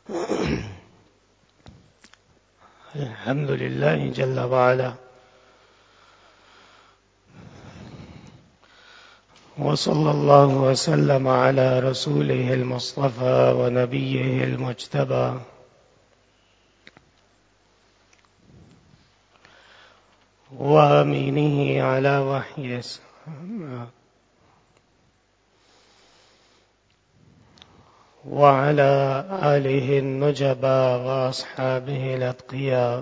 الحمد لله جل وعلا، وصلى الله وسلم على رسوله المصطفى ونبيه المجتبى وأمينه على وحيه وعلى آله النجبى وأصحابه الأتقياء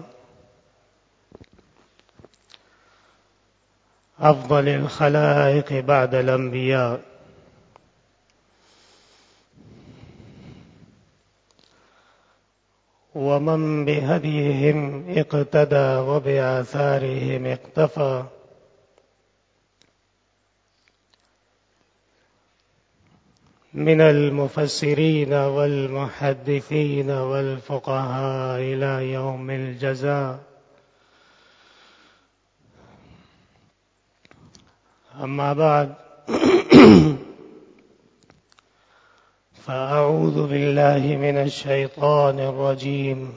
أفضل الخلائق بعد الأنبياء، ومن بهديهم اقتدى وبآثارهم اقتفى، من المفسرين والمحدثين والفقهاء إلى يوم الجزاء. أما بعد، فأعوذ بالله من الشيطان الرجيم.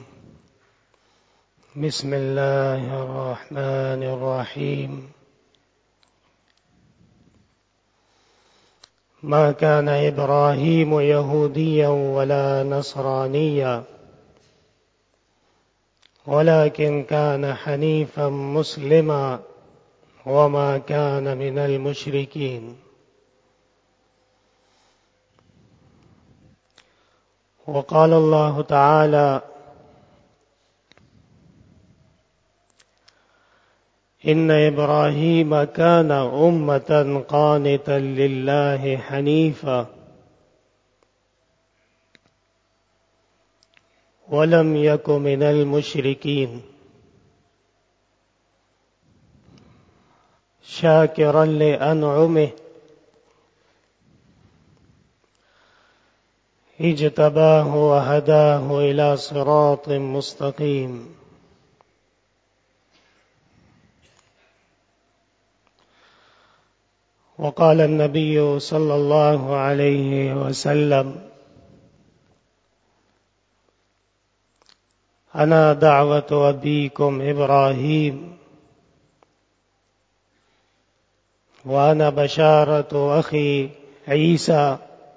بسم الله الرحمن الرحيم. ما كان إبراهيم يهوديا ولا نصرانيا ولكن كان حنيفا مسلما وما كان من المشركين. وقال الله تعالى: إن إبراهيم كان أمة قانتا لله حنيفا ولم يك من المشركين شاكرا لأنعمه اجتباه وهداه إلى صراط مستقيم. وقال النبي صلى الله عليه وسلم: أنا دعوة أبيكم إبراهيم وأنا بشارة أخي عيسى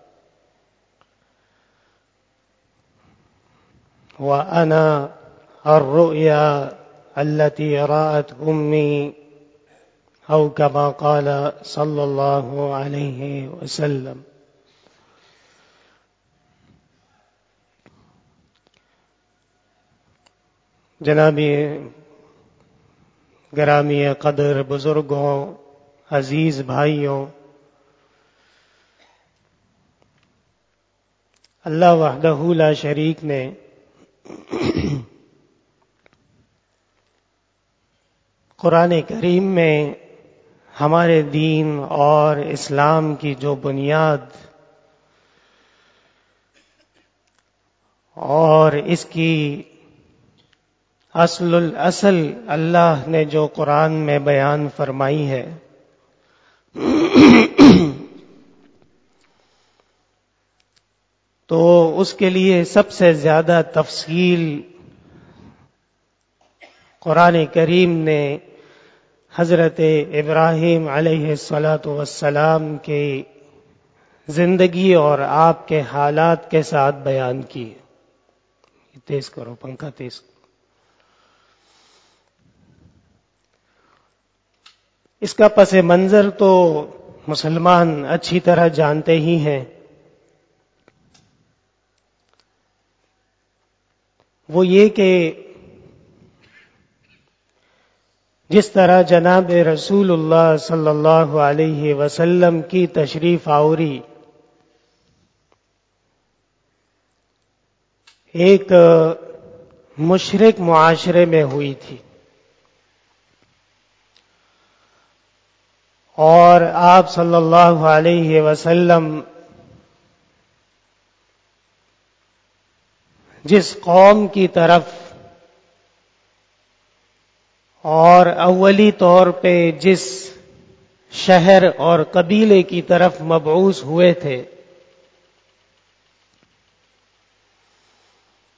وأنا الرؤيا التي رأت أمي، أو كما قال صلى الله عليه وسلم. جنابی گرامی قدر بزرگوں، عزیز بھائیوں، اللہ وحدہ لا شریک نے قرآن کریم میں ہمارے دین اور اسلام کی جو بنیاد اور اس کی اصل اللہ نے جو قرآن میں بیان فرمائی ہے، تو اس کے لیے سب سے زیادہ تفصیل قرآن کریم نے حضرت ابراہیم علیہ السلام کی زندگی اور آپ کے حالات کے ساتھ بیان کی. تیز کرو پنکھا، تیز کرو. اس کا پس منظر تو مسلمان اچھی طرح جانتے ہی ہیں. وہ یہ کہ جس طرح جناب رسول اللہ صلی اللہ علیہ وسلم کی تشریف آوری ایک مشرک معاشرے میں ہوئی تھی، اور آپ صلی اللہ علیہ وسلم جس قوم کی طرف اور اولی طور پہ جس شہر اور قبیلے کی طرف مبعوث ہوئے تھے،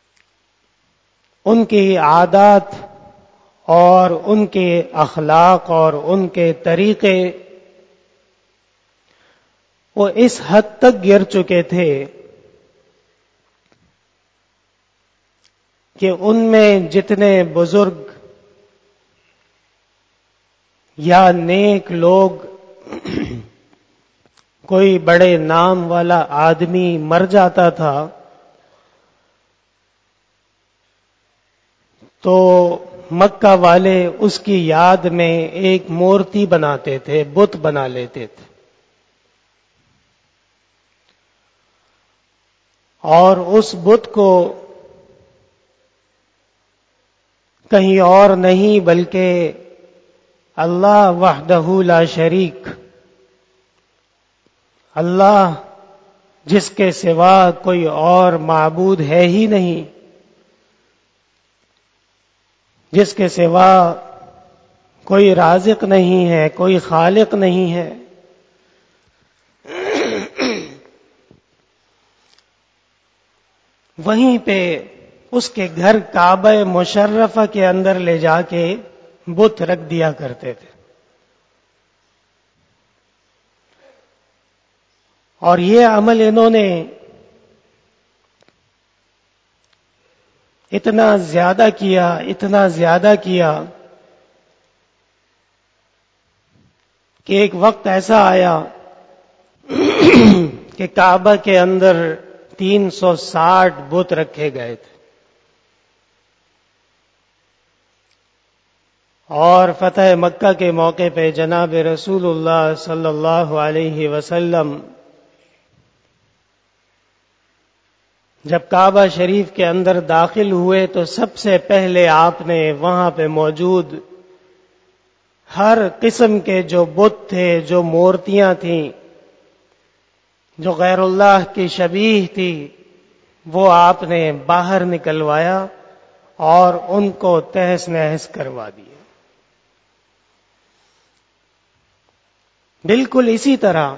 ان کی عادات اور ان کے اخلاق اور ان کے طریقے وہ اس حد تک گر چکے تھے کہ ان میں جتنے بزرگ یا نیک لوگ کوئی بڑے نام والا آدمی مر جاتا تھا تو مکہ والے اس کی یاد میں ایک مورتی بناتے تھے، بت بنا لیتے تھے، اور اس بت کو کہیں اور نہیں بلکہ اللہ وحدہ لا شریک، اللہ جس کے سوا کوئی اور معبود ہے ہی نہیں، جس کے سوا کوئی رازق نہیں ہے، کوئی خالق نہیں ہے، وہیں پہ اس کے گھر کعبہ مشرفہ کے اندر لے جا کے بت رکھ دیا کرتے تھے. اور یہ عمل انہوں نے اتنا زیادہ کیا کہ ایک وقت ایسا آیا کہ کعبہ کے اندر 360 بت رکھے گئے تھے. اور فتح مکہ کے موقع پہ جناب رسول اللہ صلی اللہ علیہ وسلم جب کعبہ شریف کے اندر داخل ہوئے تو سب سے پہلے آپ نے وہاں پہ موجود ہر قسم کے جو بت تھے، جو مورتیاں تھیں، جو غیر اللہ کی شبیہ تھی، وہ آپ نے باہر نکلوایا اور ان کو تہس نہس کروا دیا. بالکل اسی طرح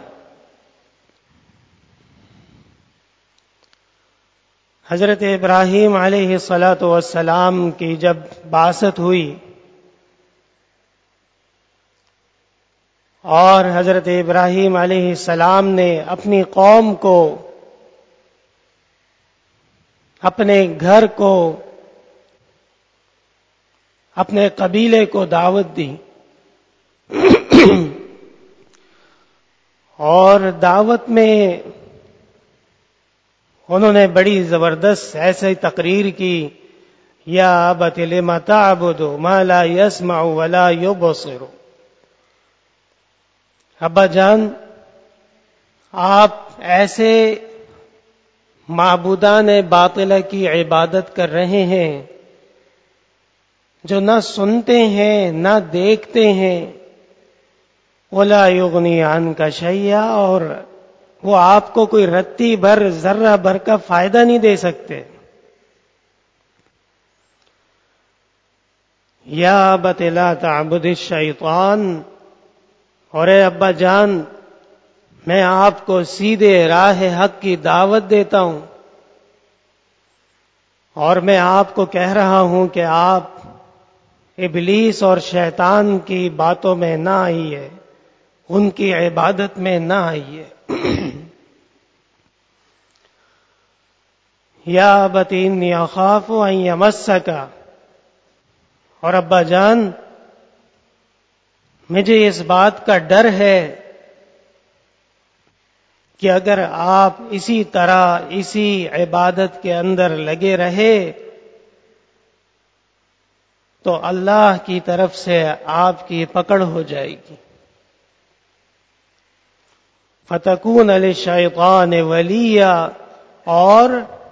حضرت ابراہیم علیہ السلام کی جب بعثت ہوئی اور حضرت ابراہیم علیہ السلام نے اپنی قوم کو، اپنے گھر کو، اپنے قبیلے کو دعوت دی اور دعوت میں انہوں نے بڑی زبردست ایسے تقریر کی، یا ابت لم تعبد ما لا يسمع ولا يبصر. ابا جان، آپ ایسے معبودان باطلہ کی عبادت کر رہے ہیں جو نہ سنتے ہیں نہ دیکھتے ہیں، ولا یغنی عنک شیئا، اور وہ آپ کو کوئی رتی بھر ذرہ بھر کا فائدہ نہیں دے سکتے. یا ابت لا تعبد الشیطان، اور اے ابا جان، میں آپ کو سیدھے راہ حق کی دعوت دیتا ہوں، اور میں آپ کو کہہ رہا ہوں کہ آپ ابلیس اور شیطان کی باتوں میں نہ آئیے، ان کی عبادت میں نہ آئیے. یا ابت انی اخاف ان یمسک، اور ابا جان، مجھے اس بات کا ڈر ہے کہ اگر آپ اسی طرح اسی عبادت کے اندر لگے رہے تو اللہ کی طرف سے آپ کی پکڑ ہو جائے گی. فتکون للشیطان ولیا، اور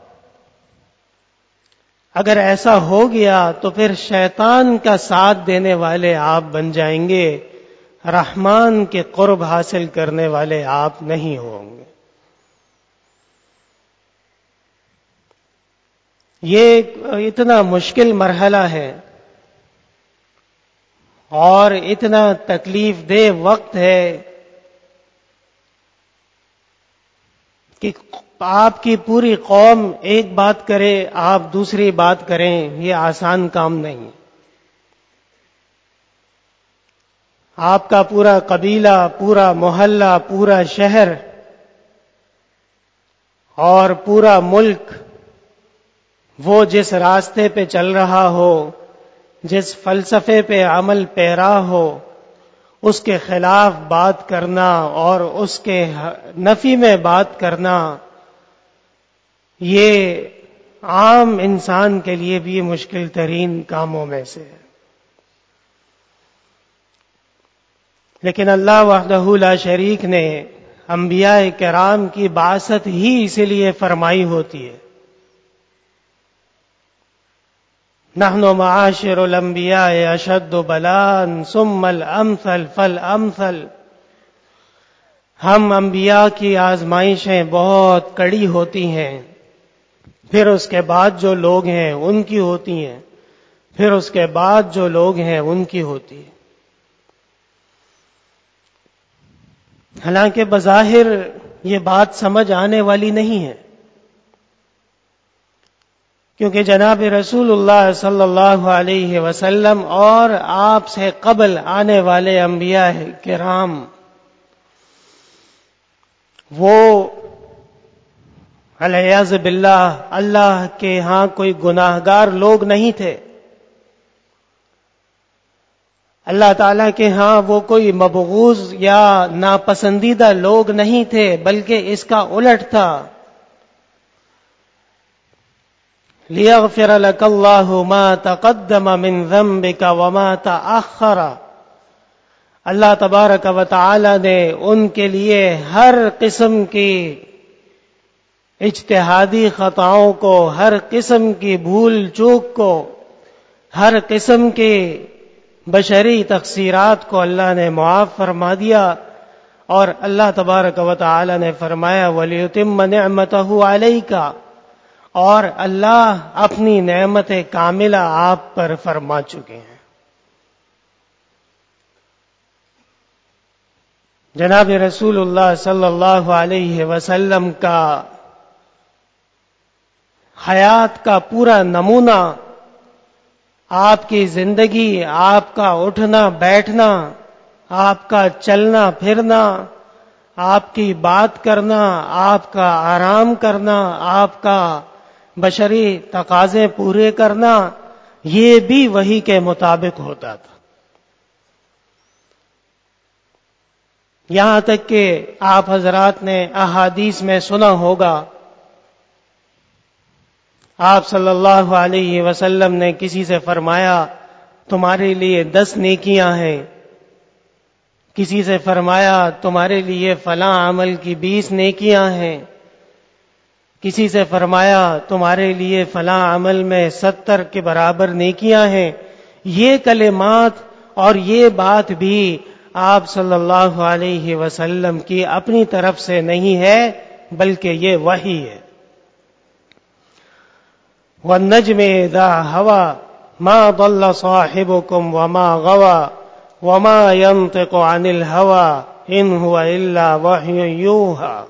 اگر ایسا ہو گیا تو پھر شیطان کا ساتھ دینے والے آپ بن جائیں گے، رحمان کے قرب حاصل کرنے والے آپ نہیں ہوں گے. یہ اتنا مشکل مرحلہ ہے اور اتنا تکلیف دہ وقت ہے کہ آپ کی پوری قوم ایک بات کرے، آپ دوسری بات کریں، یہ آسان کام نہیں۔ آپ کا پورا قبیلہ، پورا محلہ، پورا شہر اور پورا ملک وہ جس راستے پہ چل رہا ہو، جس فلسفے پہ عمل پیرا ہو، اس کے خلاف بات کرنا اور اس کے نفی میں بات کرنا، یہ عام انسان کے لیے بھی مشکل ترین کاموں میں سے ہے۔ لیکن اللہ وحدہ لا شریک نے انبیاء کرام کی بعثت ہی اسی لیے فرمائی ہوتی ہے۔ نحن معاشر الانبیاء اشد بلاء ثم الامثل فالامثل، ہم انبیاء کی آزمائشیں بہت کڑی ہوتی ہیں، پھر اس کے بعد جو لوگ ہیں ان کی ہوتی ہیں، پھر اس کے بعد جو لوگ ہیں ان کی ہوتی ہے۔ حالانکہ بظاہر یہ بات سمجھ آنے والی نہیں ہے، کیونکہ جناب رسول اللہ صلی اللہ علیہ وسلم اور آپ سے قبل آنے والے انبیاء کرام وہ علیاذ باللہ اللہ کے ہاں کوئی گناہگار لوگ نہیں تھے۔ اللہ تعالیٰ کے ہاں وہ کوئی مبغوض یا ناپسندیدہ لوگ نہیں تھے، بلکہ اس کا الٹ تھا۔ لِيَغْفِرَ لَكَ اللَّهُ مَا تَقَدَّمَ مِنْ ذَنْبِكَ وَمَا تَأَخَّرَ، اللہ تبارک و تعالی نے ان کے لیے ہر قسم کی اجتہادی خطاؤں کو، ہر قسم کی بھول چوک کو، ہر قسم کی بشری تقصیرات کو اللہ نے معاف فرما دیا، اور اللہ تبارک و تعالی نے فرمایا وَلِيُتِمَّ نِعْمَتَهُ عَلَيْكَ، اور اللہ اپنی نعمت کاملہ آپ پر فرما چکے ہیں۔ جناب رسول اللہ صلی اللہ علیہ وسلم کا حیات کا پورا نمونہ، آپ کی زندگی، آپ کا اٹھنا بیٹھنا، آپ کا چلنا پھرنا، آپ کی بات کرنا، آپ کا آرام کرنا، آپ کا بشری تقاضے پورے کرنا، یہ بھی وحی کے مطابق ہوتا تھا۔ یہاں تک کہ آپ حضرات نے احادیث میں سنا ہوگا، آپ صلی اللہ علیہ وسلم نے کسی سے فرمایا تمہارے لیے 10 نیکیاں ہیں، کسی سے فرمایا تمہارے لیے فلاں عمل کی 20 نیکیاں ہیں، کسی سے فرمایا تمہارے لیے فلاں عمل میں 70 کے برابر نیکیاں ہیں۔ یہ کلمات اور یہ بات بھی آپ صلی اللہ علیہ وسلم کی اپنی طرف سے نہیں ہے، بلکہ یہ وحی ہے۔ وَالنَّجْمِ إِذَا هَوَى مَا ضَلَّ صَاحِبُكُمْ وَمَا غَوَى وَمَا يَنطِقُ عَنِ الْهَوَى إِنْ هُوَ إِلَّا وَحْيٌ يُوحَىٰ۔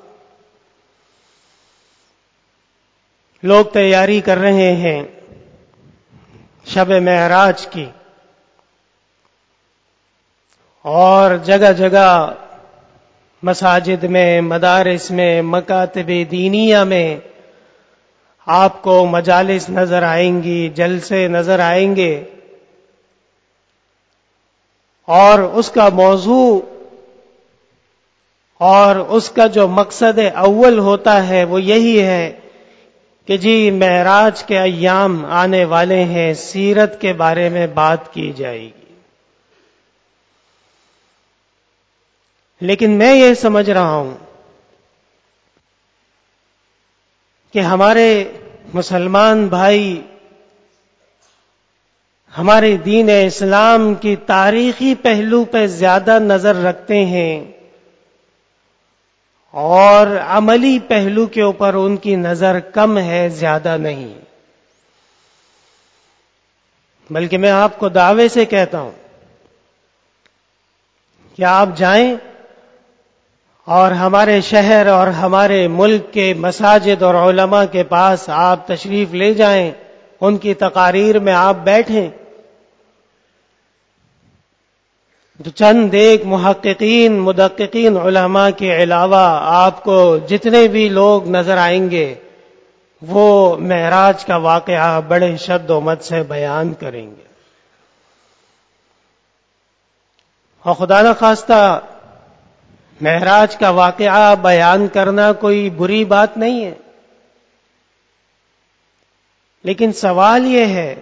لوگ تیاری کر رہے ہیں شب معراج کی، اور جگہ جگہ مساجد میں، مدارس میں، مکاتب دینیہ میں آپ کو مجالس نظر آئیں گی، جلسے نظر آئیں گے، اور اس کا موضوع اور اس کا جو مقصد اول ہوتا ہے وہ یہی ہے کہ جی معراج کے ایام آنے والے ہیں، سیرت کے بارے میں بات کی جائے گی۔ لیکن میں یہ سمجھ رہا ہوں کہ ہمارے مسلمان بھائی ہمارے دین اسلام کی تاریخی پہلو پہ زیادہ نظر رکھتے ہیں، اور عملی پہلو کے اوپر ان کی نظر کم ہے، زیادہ نہیں۔ بلکہ میں آپ کو دعوے سے کہتا ہوں کہ آپ جائیں اور ہمارے شہر اور ہمارے ملک کے مساجد اور علماء کے پاس آپ تشریف لے جائیں، ان کی تقاریر میں آپ بیٹھیں، جو چند ایک محققین مدققین علماء کے علاوہ آپ کو جتنے بھی لوگ نظر آئیں گے وہ معراج کا واقعہ بڑے شد و مد سے بیان کریں گے. اور خدا نخواستہ معراج کا واقعہ بیان کرنا کوئی بری بات نہیں ہے، لیکن سوال یہ ہے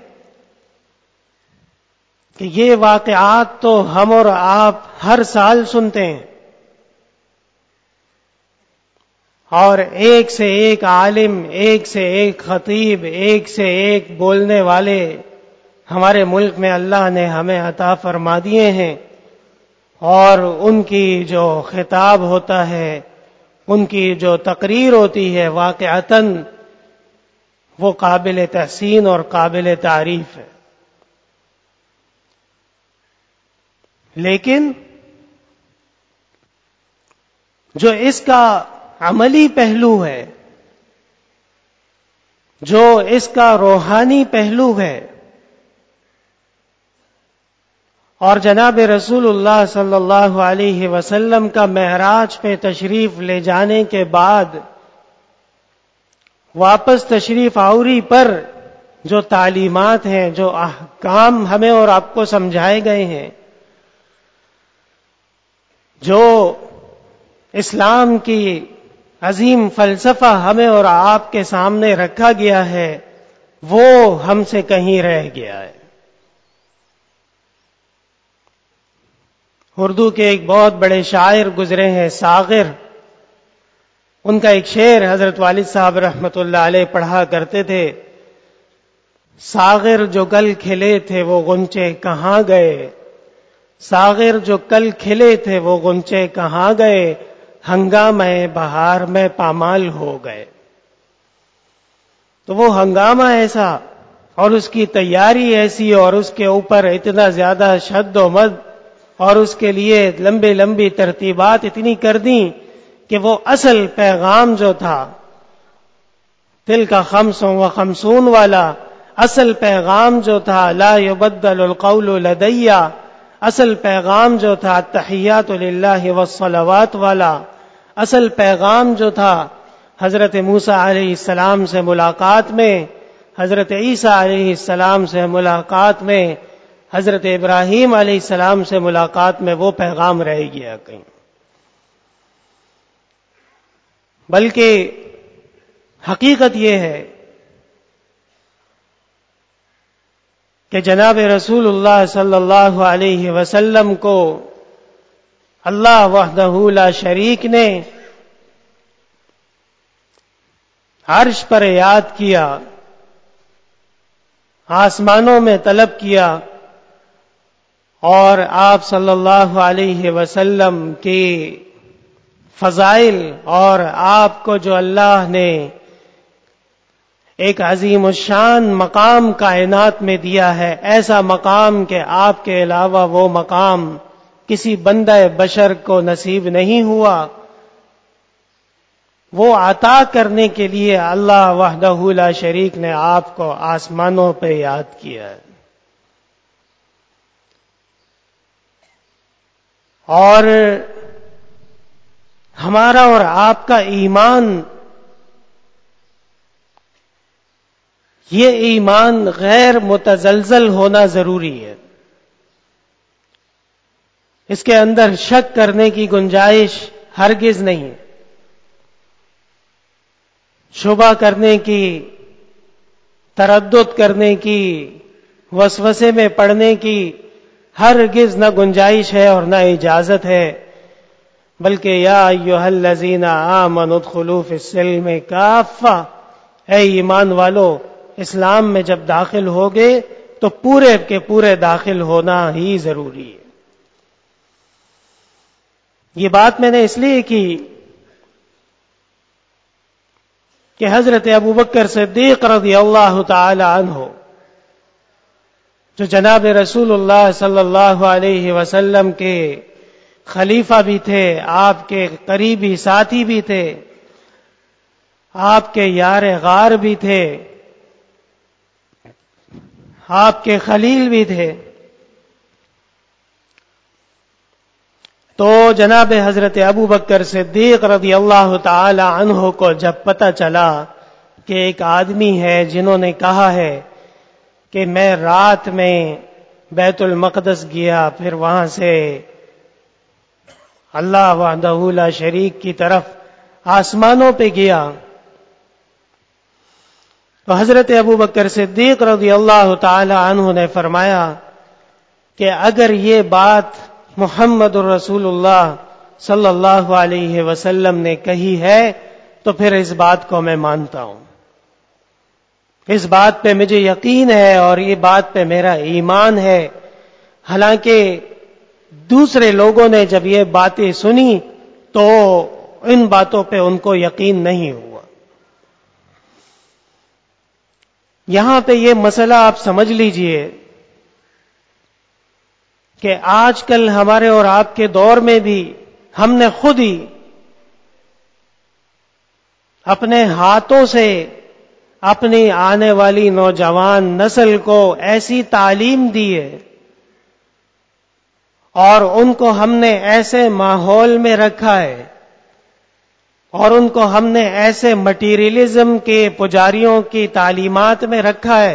کہ یہ واقعات تو ہم اور آپ ہر سال سنتے ہیں، اور ایک سے ایک عالم، ایک سے ایک خطیب، ایک سے ایک بولنے والے ہمارے ملک میں اللہ نے ہمیں عطا فرما دیے ہیں، اور ان کی جو خطاب ہوتا ہے، ان کی جو تقریر ہوتی ہے، واقعتاً وہ قابل تحسین اور قابل تعریف ہے. لیکن جو اس کا عملی پہلو ہے، جو اس کا روحانی پہلو ہے، اور جناب رسول اللہ صلی اللہ علیہ وسلم کا معراج پہ تشریف لے جانے کے بعد واپس تشریف آوری پر جو تعلیمات ہیں، جو احکام ہمیں اور آپ کو سمجھائے گئے ہیں، جو اسلام کی عظیم فلسفہ ہمیں اور آپ کے سامنے رکھا گیا ہے، وہ ہم سے کہیں رہ گیا ہے. اردو کے ایک بہت بڑے شاعر گزرے ہیں، ساغر، ان کا ایک شعر حضرت والد صاحب رحمت اللہ علیہ پڑھا کرتے تھے: ساغر جو کل کھلے تھے وہ غنچے کہاں گئے، ساغر جو کل کھلے تھے وہ غنچے کہاں گئے، ہنگامہ بہار میں پامال ہو گئے. تو وہ ہنگامہ ایسا اور اس کی تیاری ایسی اور اس کے اوپر اتنا زیادہ شد و مد اور اس کے لیے لمبی لمبی ترتیبات اتنی کر دیں کہ وہ اصل پیغام جو تھا دل کا 55 والا اصل پیغام جو تھا، لا یبدل القول لدی، اصل پیغام جو تھا تحیات للہ والصلوات والا، اصل پیغام جو تھا حضرت موسیٰ علیہ السلام سے ملاقات میں، حضرت عیسیٰ علیہ السلام سے ملاقات میں، حضرت ابراہیم علیہ السلام سے ملاقات میں، وہ پیغام رہ گیا کہیں. بلکہ حقیقت یہ ہے کہ جناب رسول اللہ صلی اللہ علیہ وسلم کو اللہ وحدہ لا شریک نے عرش پر یاد کیا، آسمانوں میں طلب کیا، اور آپ صلی اللہ علیہ وسلم کی فضائل اور آپ کو جو اللہ نے ایک عظیم الشان مقام کائنات میں دیا ہے، ایسا مقام کہ آپ کے علاوہ وہ مقام کسی بندہ بشر کو نصیب نہیں ہوا، وہ عطا کرنے کے لیے اللہ وحدہ لا شریک نے آپ کو آسمانوں پہ یاد کیا ہے. اور ہمارا اور آپ کا ایمان، یہ ایمان غیر متزلزل ہونا ضروری ہے. اس کے اندر شک کرنے کی گنجائش ہرگز نہیں ہے، شبہ کرنے کی، تردد کرنے کی، وسوسے میں پڑنے کی ہرگز نہ گنجائش ہے اور نہ اجازت ہے. بلکہ یا ایھا الذین آمنوا ادخلوا فی السلم کافہ، اے ایمان والو، اسلام میں جب داخل ہوگے تو پورے کے پورے داخل ہونا ہی ضروری ہے. یہ بات میں نے اس لیے کی کہ حضرت ابوبکر صدیق رضی اللہ تعالی عنہ، جو جناب رسول اللہ صلی اللہ علیہ وسلم کے خلیفہ بھی تھے، آپ کے قریبی ساتھی بھی تھے، آپ کے یار غار بھی تھے، آپ کے خلیل بھی تھے. تو جناب حضرت ابو بکر صدیق رضی اللہ تعالی عنہ کو جب پتہ چلا کہ ایک آدمی ہے جنہوں نے کہا ہے کہ میں رات میں بیت المقدس گیا، پھر وہاں سے اللہ وحدہ لا شریک کی طرف آسمانوں پہ گیا، تو حضرت ابو بکر صدیق رضی اللہ تعالی عنہ نے فرمایا کہ اگر یہ بات محمد الرسول اللہ صلی اللہ علیہ وسلم نے کہی ہے تو پھر اس بات کو میں مانتا ہوں، اس بات پہ مجھے یقین ہے اور یہ بات پہ میرا ایمان ہے. حالانکہ دوسرے لوگوں نے جب یہ باتیں سنی تو ان باتوں پہ ان کو یقین نہیں ہوا. یہاں پہ یہ مسئلہ آپ سمجھ لیجئے کہ آج کل ہمارے اور آپ کے دور میں بھی ہم نے خود ہی اپنے ہاتھوں سے اپنی آنے والی نوجوان نسل کو ایسی تعلیم دی ہے اور ان کو ہم نے ایسے ماحول میں رکھا ہے اور ان کو ہم نے ایسے مٹیریلزم کے پجاریوں کی تعلیمات میں رکھا ہے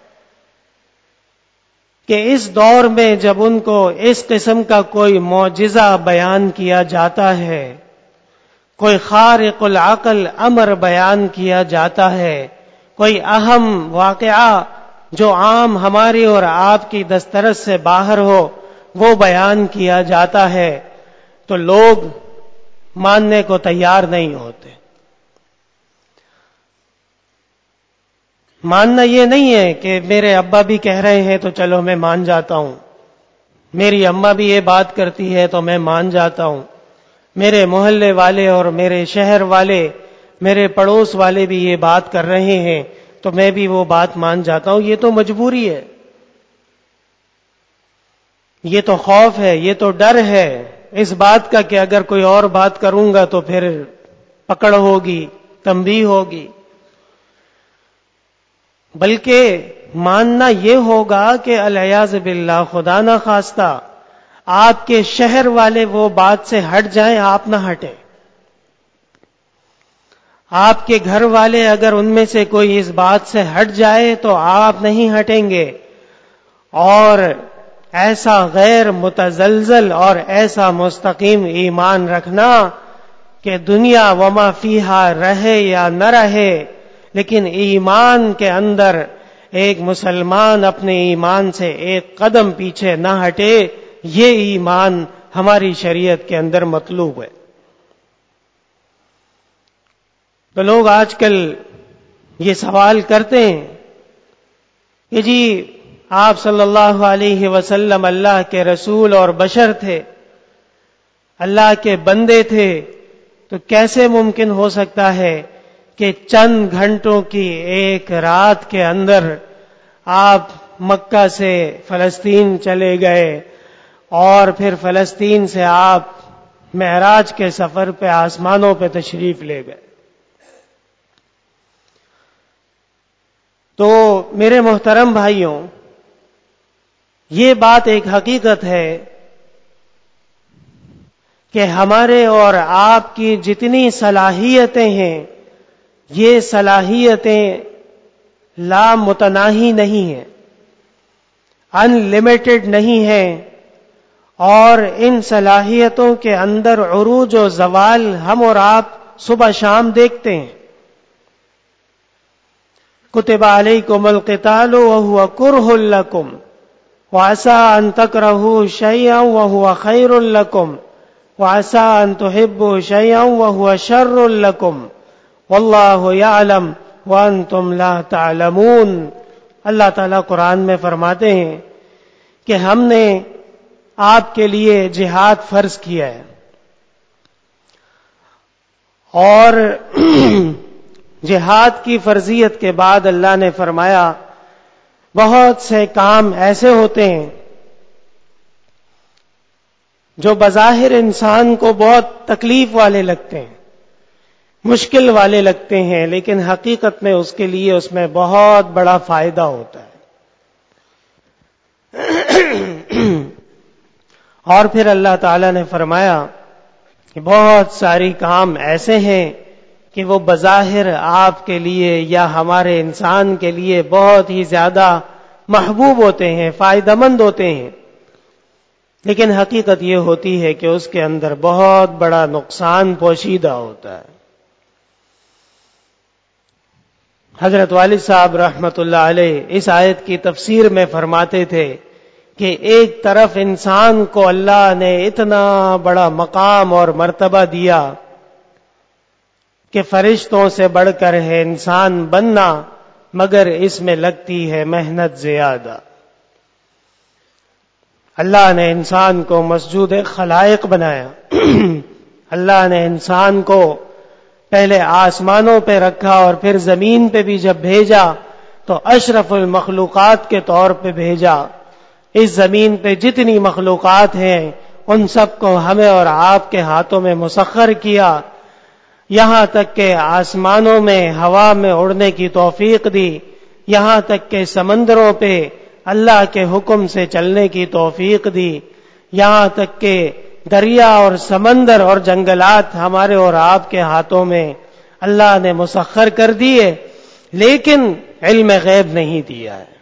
کہ اس دور میں جب ان کو اس قسم کا کوئی معجزہ بیان کیا جاتا ہے، کوئی خارق العقل امر بیان کیا جاتا ہے، کوئی اہم واقعہ جو عام ہماری اور آپ کی دسترس سے باہر ہو وہ بیان کیا جاتا ہے تو لوگ ماننے کو تیار نہیں ہوتے. ماننا یہ نہیں ہے کہ میرے ابا بھی کہہ رہے ہیں تو چلو میں مان جاتا ہوں، میری اماں بھی یہ بات کرتی ہے تو میں مان جاتا ہوں، میرے محلے والے اور میرے شہر والے، میرے پڑوس والے بھی یہ بات کر رہے ہیں تو میں بھی وہ بات مان جاتا ہوں. یہ تو مجبوری ہے، یہ تو خوف ہے، یہ تو ڈر ہے اس بات کا کہ اگر کوئی اور بات کروں گا تو پھر پکڑ ہوگی، تنبیہ ہوگی. بلکہ ماننا یہ ہوگا کہ الیاذ باللہ خدا نہ خواستہ آپ کے شہر والے وہ بات سے ہٹ جائیں، آپ نہ ہٹیں. آپ کے گھر والے اگر ان میں سے کوئی اس بات سے ہٹ جائے تو آپ نہیں ہٹیں گے. اور ایسا غیر متزلزل اور ایسا مستقیم ایمان رکھنا کہ دنیا وما فیہا رہے یا نہ رہے، لیکن ایمان کے اندر ایک مسلمان اپنے ایمان سے ایک قدم پیچھے نہ ہٹے، یہ ایمان ہماری شریعت کے اندر مطلوب ہے. تو لوگ آج کل یہ سوال کرتے ہیں کہ جی آپ صلی اللہ علیہ وسلم اللہ کے رسول اور بشر تھے، اللہ کے بندے تھے، تو کیسے ممکن ہو سکتا ہے کہ چند گھنٹوں کی ایک رات کے اندر آپ مکہ سے فلسطین چلے گئے اور پھر فلسطین سے آپ معراج کے سفر پہ آسمانوں پہ تشریف لے گئے. تو میرے محترم بھائیوں، یہ بات ایک حقیقت ہے کہ ہمارے اور آپ کی جتنی صلاحیتیں ہیں یہ صلاحیتیں لامتناہی نہیں ہیں، ان لمیٹڈ نہیں ہیں، اور ان صلاحیتوں کے اندر عروج و زوال ہم اور آپ صبح شام دیکھتے ہیں. کتب علیکم القتال وهو کرہ لکم وعسى ان تکرہوا شیئا وهو خیر لکم وعسى ان تحبوا شیئا وهو شر لکم واللہ یعلم وانتم لا تعلمون. اللہ تعالیٰ قرآن میں فرماتے ہیں کہ ہم نے آپ کے لیے جہاد فرض کیا ہے، اور جہاد کی فرضیت کے بعد اللہ نے فرمایا بہت سے کام ایسے ہوتے ہیں جو بظاہر انسان کو بہت تکلیف والے لگتے ہیں، مشکل والے لگتے ہیں، لیکن حقیقت میں اس کے لیے اس میں بہت بڑا فائدہ ہوتا ہے۔ اور پھر اللہ تعالی نے فرمایا کہ بہت ساری کام ایسے ہیں کہ وہ بظاہر آپ کے لیے یا ہمارے انسان کے لیے بہت ہی زیادہ محبوب ہوتے ہیں، فائدہ مند ہوتے ہیں، لیکن حقیقت یہ ہوتی ہے کہ اس کے اندر بہت بڑا نقصان پوشیدہ ہوتا ہے۔ حضرت والد صاحب رحمت اللہ علیہ اس آیت کی تفسیر میں فرماتے تھے کہ ایک طرف انسان کو اللہ نے اتنا بڑا مقام اور مرتبہ دیا کہ فرشتوں سے بڑھ کر ہے انسان بننا، مگر اس میں لگتی ہے محنت زیادہ۔ اللہ نے انسان کو مسجود خلائق بنایا، اللہ نے انسان کو پہلے آسمانوں پہ رکھا اور پھر زمین پہ بھی جب بھیجا تو اشرف المخلوقات کے طور پہ بھیجا۔ اس زمین پہ جتنی مخلوقات ہیں ان سب کو ہمیں اور آپ کے ہاتھوں میں مسخر کیا، یہاں تک کہ آسمانوں میں ہوا میں اڑنے کی توفیق دی، یہاں تک کہ سمندروں پہ اللہ کے حکم سے چلنے کی توفیق دی، یہاں تک کہ دریا اور سمندر اور جنگلات ہمارے اور آپ کے ہاتھوں میں اللہ نے مسخر کر دیے، لیکن علم غیب نہیں دیا ہے۔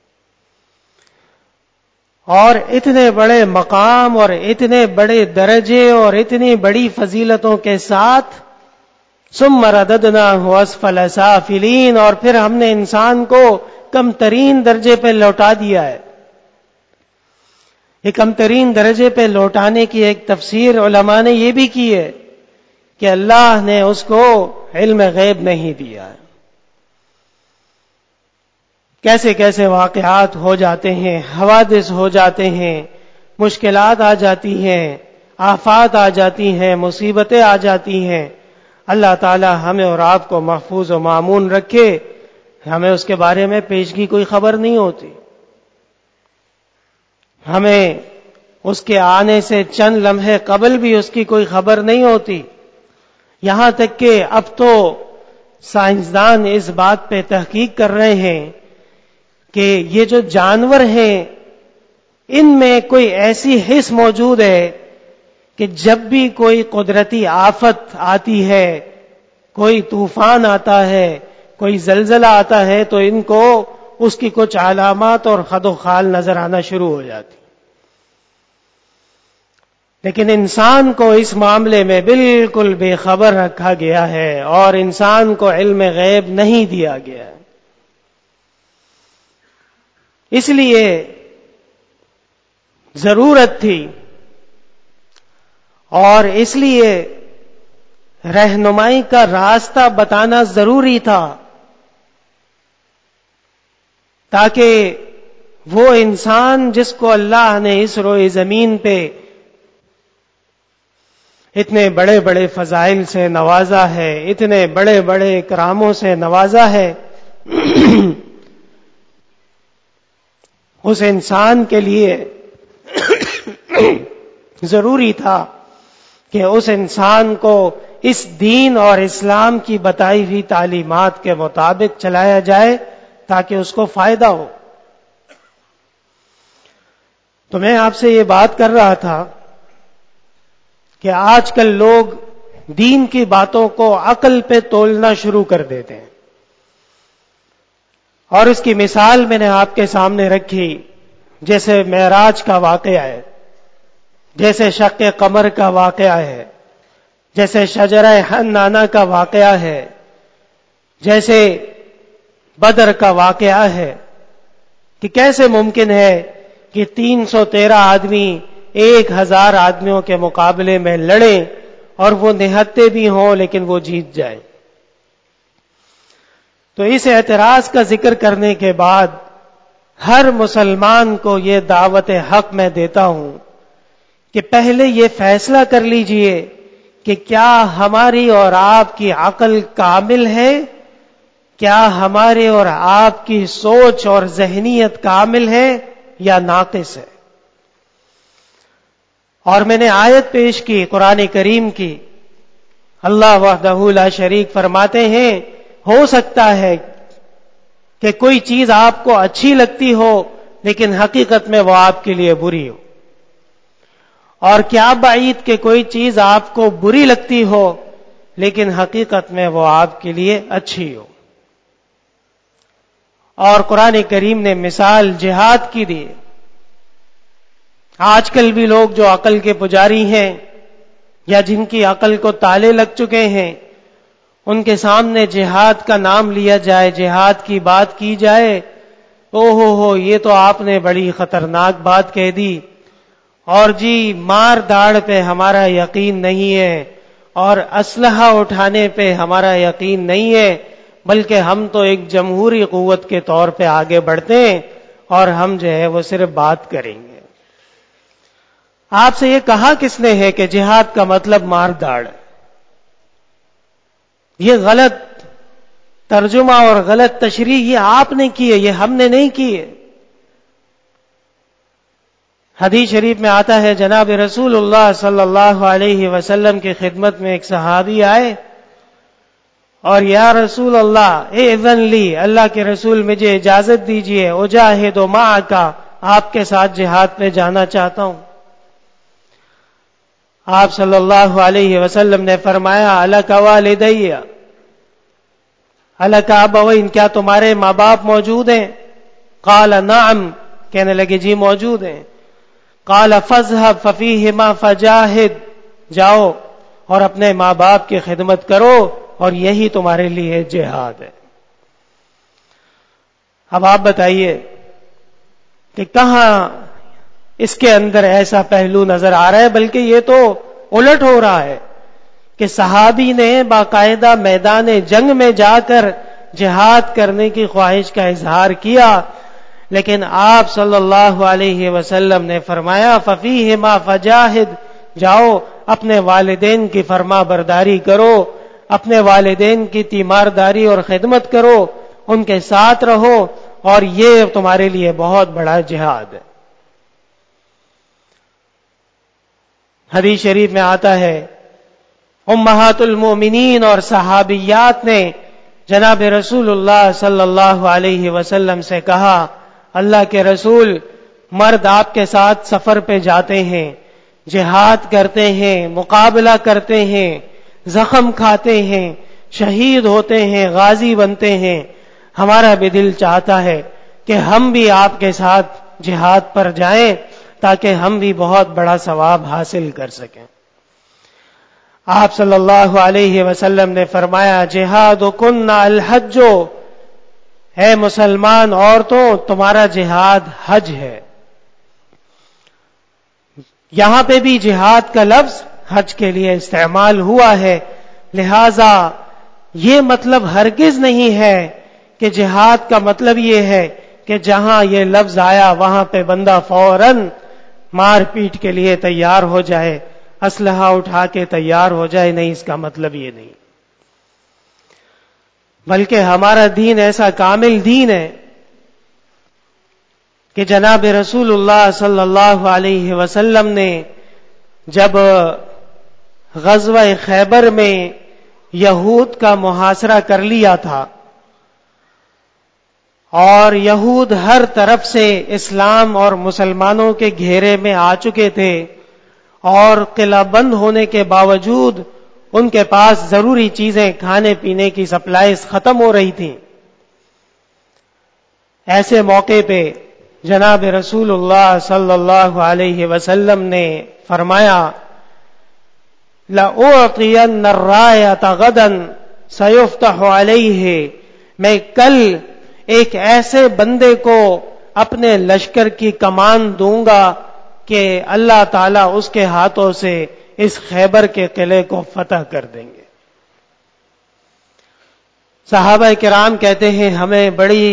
اور اتنے بڑے مقام اور اتنے بڑے درجے اور اتنی بڑی فضیلتوں کے ساتھ ثم رددناہ اسفل سافلین، اور پھر ہم نے انسان کو کم ترین درجے پہ لوٹا دیا ہے۔ یہ کم ترین درجے پہ لوٹانے کی ایک تفسیر علماء نے یہ بھی کی ہے کہ اللہ نے اس کو علم غیب نہیں دیا ہے۔ کیسے کیسے واقعات ہو جاتے ہیں، حوادث ہو جاتے ہیں، مشکلات آ جاتی ہیں، آفات آ جاتی ہیں، مصیبتیں آ جاتی ہیں۔ اللہ تعالی ہمیں اور آپ کو محفوظ و مامون رکھے۔ ہمیں اس کے بارے میں پیشگی کوئی خبر نہیں ہوتی، ہمیں اس کے آنے سے چند لمحے قبل بھی اس کی کوئی خبر نہیں ہوتی، یہاں تک کہ اب تو سائنسدان اس بات پہ تحقیق کر رہے ہیں کہ یہ جو جانور ہیں ان میں کوئی ایسی حس موجود ہے کہ جب بھی کوئی قدرتی آفت آتی ہے، کوئی طوفان آتا ہے، کوئی زلزلہ آتا ہے، تو ان کو اس کی کچھ علامات اور خد و خال نظر آنا شروع ہو جاتی۔ لیکن انسان کو اس معاملے میں بالکل بے خبر رکھا گیا ہے اور انسان کو علم غیب نہیں دیا گیا ہے۔ اس لیے ضرورت تھی اور اس لیے رہنمائی کا راستہ بتانا ضروری تھا، تاکہ وہ انسان جس کو اللہ نے اس روئے زمین پہ اتنے بڑے بڑے فضائل سے نوازا ہے، اتنے بڑے بڑے کراموں سے نوازا ہے، اس انسان کے لیے ضروری تھا کہ اس انسان کو اس دین اور اسلام کی بتائی ہوئی تعلیمات کے مطابق چلایا جائے تاکہ اس کو فائدہ ہو۔ تو میں آپ سے یہ بات کر رہا تھا کہ آج کل لوگ دین کی باتوں کو عقل پہ تولنا شروع کر دیتے ہیں، اور اس کی مثال میں نے آپ کے سامنے رکھی، جیسے معراج کا واقعہ ہے، جیسے شق قمر کا واقعہ ہے، جیسے شجرہ حنانہ کا واقعہ ہے، جیسے بدر کا واقعہ ہے، کہ کیسے ممکن ہے کہ 313 آدمی 1000 آدمیوں کے مقابلے میں لڑیں اور وہ نہتے بھی ہوں لیکن وہ جیت جائیں۔ تو اس اعتراض کا ذکر کرنے کے بعد ہر مسلمان کو یہ دعوت حق میں دیتا ہوں کہ پہلے یہ فیصلہ کر لیجئے کہ کیا ہماری اور آپ کی عقل کامل ہے، کیا ہمارے اور آپ کی سوچ اور ذہنیت کامل ہے یا ناقص ہے۔ اور میں نے آیت پیش کی قرآن کریم کی، اللہ وحدہ لا شریک فرماتے ہیں ہو سکتا ہے کہ کوئی چیز آپ کو اچھی لگتی ہو لیکن حقیقت میں وہ آپ کے لیے بری ہو، اور کیا بعید کہ کوئی چیز آپ کو بری لگتی ہو لیکن حقیقت میں وہ آپ کے لیے اچھی ہو۔ اور قرآن کریم نے مثال جہاد کی دی۔ آج کل بھی لوگ جو عقل کے پجاری ہیں یا جن کی عقل کو تالے لگ چکے ہیں، ان کے سامنے جہاد کا نام لیا جائے، جہاد کی بات کی جائے، او ہو یہ تو آپ نے بڑی خطرناک بات کہہ دی، اور جی مار داڑ پہ ہمارا یقین نہیں ہے، اور اسلحہ اٹھانے پہ ہمارا یقین نہیں ہے، بلکہ ہم تو ایک جمہوری قوت کے طور پہ آگے بڑھتے ہیں اور ہم جو ہے وہ صرف بات کریں گے۔ آپ سے یہ کہا کس نے ہے کہ جہاد کا مطلب مار داڑ؟ یہ غلط ترجمہ اور غلط تشریح یہ آپ نے کی ہے، یہ ہم نے نہیں کی ہے۔ حدیث شریف میں آتا ہے جناب رسول اللہ صلی اللہ علیہ وسلم کی خدمت میں ایک صحابی آئے اور یا رسول اللہ اذن لی، اللہ کے رسول مجھے اجازت دیجئے، اجاہد معک، آپ کے ساتھ جہاد پہ جانا چاہتا ہوں۔ آپ صلی اللہ علیہ وسلم نے فرمایا الک والدی، الک ابوین، کیا تمہارے ماں باپ موجود ہیں؟ قال نعم، کہنے لگے جی موجود ہیں۔ قال فاذهب ففيهما فجاهد، جاؤ اور اپنے ماں باپ کی خدمت کرو اور یہی تمہارے لیے جہاد ہے۔ اب آپ بتائیے کہ کہاں اس کے اندر ایسا پہلو نظر آ رہا ہے، بلکہ یہ تو الٹ ہو رہا ہے کہ صحابی نے باقاعدہ میدان جنگ میں جا کر جہاد کرنے کی خواہش کا اظہار کیا، لیکن آپ صلی اللہ علیہ وسلم نے فرمایا ففیہما فجاہد، جاؤ اپنے والدین کی فرما برداری کرو، اپنے والدین کی تیمارداری اور خدمت کرو، ان کے ساتھ رہو، اور یہ تمہارے لیے بہت بڑا جہاد ہے۔ حدیث شریف میں آتا ہے امہات المومنین اور صحابیات نے جناب رسول اللہ صلی اللہ علیہ وسلم سے کہا اللہ کے رسول، مرد آپ کے ساتھ سفر پہ جاتے ہیں، جہاد کرتے ہیں، مقابلہ کرتے ہیں، زخم کھاتے ہیں، شہید ہوتے ہیں، غازی بنتے ہیں، ہمارا بھی دل چاہتا ہے کہ ہم بھی آپ کے ساتھ جہاد پر جائیں تاکہ ہم بھی بہت بڑا ثواب حاصل کر سکیں۔ آپ صلی اللہ علیہ وسلم نے فرمایا جہادکن الحج، اے مسلمان عورتوں تمہارا جہاد حج ہے۔ یہاں پہ بھی جہاد کا لفظ حج کے لیے استعمال ہوا ہے، لہذا یہ مطلب ہرگز نہیں ہے کہ جہاد کا مطلب یہ ہے کہ جہاں یہ لفظ آیا وہاں پہ بندہ فوراً مار پیٹ کے لیے تیار ہو جائے، اسلحہ اٹھا کے تیار ہو جائے، نہیں، اس کا مطلب یہ نہیں، بلکہ ہمارا دین ایسا کامل دین ہے کہ جناب رسول اللہ صلی اللہ علیہ وسلم نے جب غزوہ خیبر میں یہود کا محاصرہ کر لیا تھا اور یہود ہر طرف سے اسلام اور مسلمانوں کے گھیرے میں آ چکے تھے، اور قلعہ بند ہونے کے باوجود ان کے پاس ضروری چیزیں کھانے پینے کی سپلائیز ختم ہو رہی تھیں، ایسے موقع پہ جناب رسول اللہ صلی اللہ علیہ وسلم نے فرمایا لَأُعْطِيَنَّ الرَّایَةَ غَدًا سَيُفْتَحُ عَلَیْهِ، میں کل ایک ایسے بندے کو اپنے لشکر کی کمان دوں گا کہ اللہ تعالیٰ اس کے ہاتھوں سے اس خیبر کے قلعے کو فتح کر دیں گے۔ صحابہ کرام کہتے ہیں ہمیں بڑی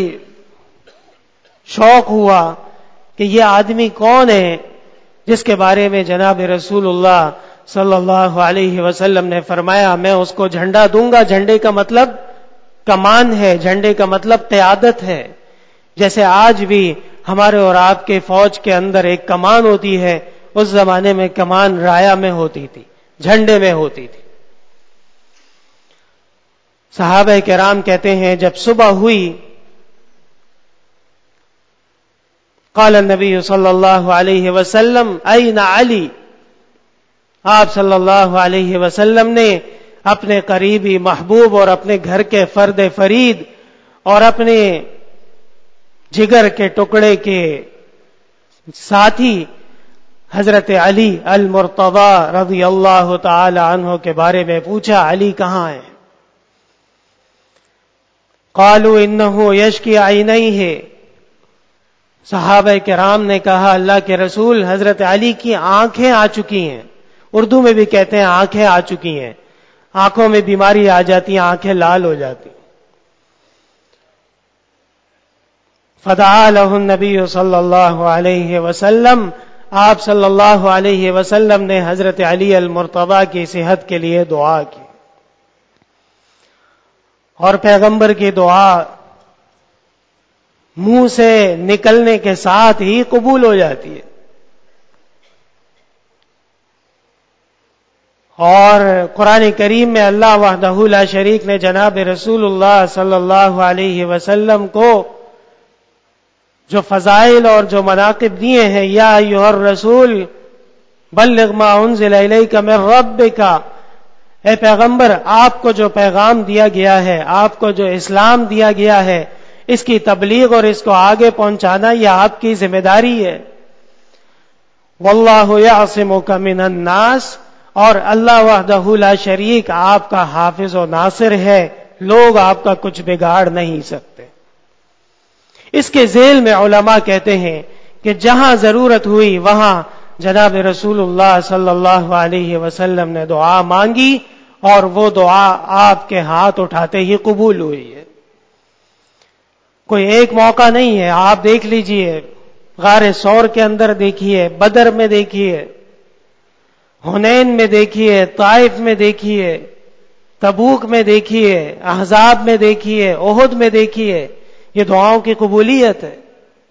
شوق ہوا کہ یہ آدمی کون ہے جس کے بارے میں جناب رسول اللہ صلی اللہ علیہ وسلم نے فرمایا میں اس کو جھنڈا دوں گا۔ جھنڈے کا مطلب کمان ہے، جھنڈے کا مطلب قیادت ہے، جیسے آج بھی ہمارے اور آپ کے فوج کے اندر ایک کمان ہوتی ہے، اس زمانے میں کمان رایا میں ہوتی تھی، جھنڈے میں ہوتی تھی۔ صحابہ کرام کہتے ہیں جب صبح ہوئی قال النبی صلی اللہ علیہ وسلم این علی، آپ صلی اللہ علیہ وسلم نے اپنے قریبی محبوب اور اپنے گھر کے فرد فرید اور اپنے جگر کے ٹکڑے کے ساتھی حضرت علی المرتضی رضی اللہ تعالی عنہ کے بارے میں پوچھا، علی کہاں ہے؟ قالوا انه یشکی عینیہ، صحابہ کرام نے کہا اللہ کے رسول حضرت علی کی آنکھیں آ چکی ہیں، اردو میں بھی کہتے ہیں آنکھیں آ چکی ہیں، آنکھوں میں بیماری آ جاتی ہیں، آنکھیں لال ہو جاتی۔ فدعا له النبی صلی اللہ علیہ وسلم، آپ صلی اللہ علیہ وسلم نے حضرت علی المرتضی کی صحت کے لیے دعا کی، اور پیغمبر کی دعا منہ سے نکلنے کے ساتھ ہی قبول ہو جاتی ہے، اور قرآن کریم میں اللہ وحدہ لا شریک نے جناب رسول اللہ صلی اللہ علیہ وسلم کو جو فضائل اور جو مناقب دیے ہیں، یا ایھا الرسول بلغ ما انزل الیک من ربک، اے پیغمبر آپ کو جو پیغام دیا گیا ہے، آپ کو جو اسلام دیا گیا ہے، اس کی تبلیغ اور اس کو آگے پہنچانا یہ آپ کی ذمہ داری ہے۔ واللہ یعصمک من الناس، اور اللہ وحدہ لا شریک آپ کا حافظ و ناصر ہے، لوگ آپ کا کچھ بگاڑ نہیں سکتے۔ اس کے ذیل میں علماء کہتے ہیں کہ جہاں ضرورت ہوئی وہاں جناب رسول اللہ صلی اللہ علیہ وسلم نے دعا مانگی، اور وہ دعا آپ کے ہاتھ اٹھاتے ہی قبول ہوئی ہے۔ کوئی ایک موقع نہیں ہے، آپ دیکھ لیجئے، غار ثور کے اندر دیکھیے، بدر میں دیکھیے، حنین میں دیکھیے، طائف میں دیکھیے، تبوک میں دیکھیے، احزاب میں دیکھیے، احد میں دیکھیے، یہ دعاؤں کی قبولیت ہے۔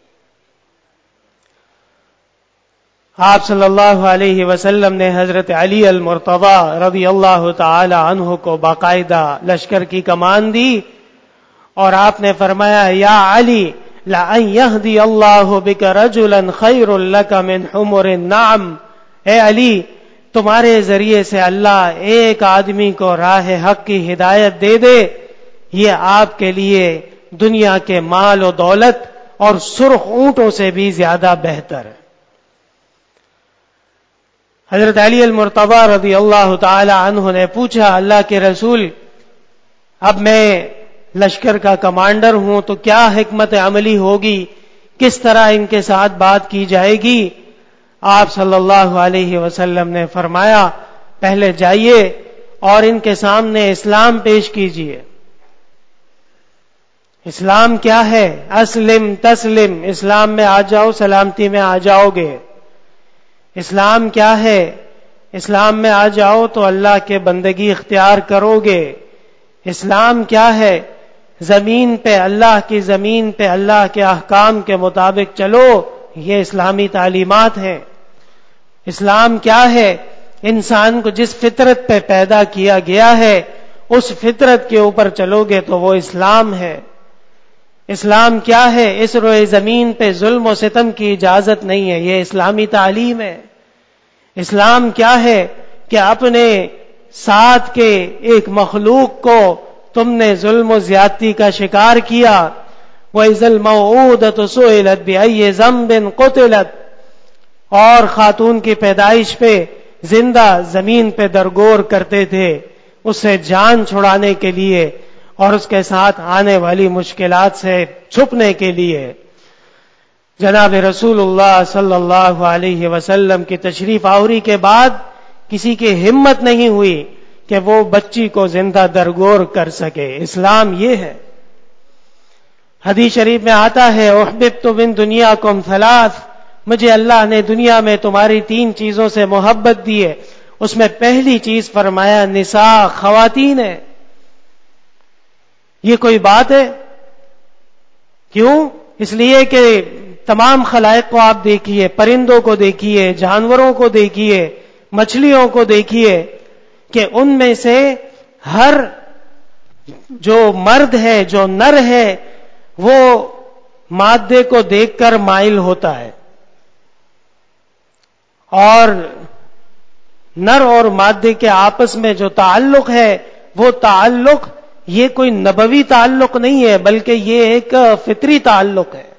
آپ صلی اللہ علیہ وسلم نے حضرت علی المرتضی رضی اللہ تعالی عنہ کو باقاعدہ لشکر کی کمان دی، اور آپ نے فرمایا یا علی لَأَن يَهْدِيَ اللَّهُ بِكَ رَجُلًا خَيْرٌ لَكَ مِنْ حُمُرِ النَّعَمِ، اے علی تمہارے ذریعے سے اللہ ایک آدمی کو راہ حق کی ہدایت دے دے، یہ آپ کے لیے دنیا کے مال و دولت اور سرخ اونٹوں سے بھی زیادہ بہتر ہے۔ حضرت علی المرتضی رضی اللہ تعالی عنہ نے پوچھا اللہ کے رسول اب میں لشکر کا کمانڈر ہوں تو کیا حکمت عملی ہوگی، کس طرح ان کے ساتھ بات کی جائے گی؟ آپ صلی اللہ علیہ وسلم نے فرمایا پہلے جائیے اور ان کے سامنے اسلام پیش کیجیے۔ اسلام کیا ہے؟ اسلم تسلم، اسلام میں آ جاؤ سلامتی میں آ جاؤ گے۔ اسلام کیا ہے؟ اسلام میں آ جاؤ تو اللہ کے بندگی اختیار کرو گے۔ اسلام کیا ہے؟ زمین پہ اللہ کی زمین پہ اللہ کے احکام کے مطابق چلو، یہ اسلامی تعلیمات ہیں۔ اسلام کیا ہے؟ انسان کو جس فطرت پہ پیدا کیا گیا ہے اس فطرت کے اوپر چلو گے تو وہ اسلام ہے۔ اسلام کیا ہے؟ اس روئے زمین پہ ظلم و ستم کی اجازت نہیں ہے، یہ اسلامی تعلیم ہے۔ اسلام کیا ہے کہ اپنے ساتھ کے ایک مخلوق کو تم نے ظلم و زیادتی کا شکار کیا، وَإِذَا الْمَوْعُودَةُ سُئِلَتْ بِأَيِّ ذَنبٍ قُتِلَتْ، اور خاتون کی پیدائش پہ زندہ زمین پہ درگور کرتے تھے اسے جان چھڑانے کے لیے اور اس کے ساتھ آنے والی مشکلات سے چھپنے کے لیے۔ جناب رسول اللہ صلی اللہ علیہ وسلم کی تشریف آوری کے بعد کسی کی ہمت نہیں ہوئی کہ وہ بچی کو زندہ درگور کر سکے۔ اسلام یہ ہے۔ حدیث شریف میں آتا ہے احببت من دنیاکم ثلاث، مجھے اللہ نے دنیا میں تمہاری 3 چیزوں سے محبت دی ہے، اس میں پہلی چیز فرمایا نساء، خواتین ہے۔ یہ کوئی بات ہے؟ کیوں؟ اس لیے کہ تمام خلائق کو آپ دیکھیے، پرندوں کو دیکھیے، جانوروں کو دیکھیے، مچھلیوں کو دیکھیے کہ ان میں سے ہر جو مرد ہے، جو نر ہے، وہ مادے کو دیکھ کر مائل ہوتا ہے، اور نر اور مادے کے آپس میں جو تعلق ہے وہ تعلق یہ کوئی نبوی تعلق نہیں ہے، بلکہ یہ ایک فطری تعلق ہے۔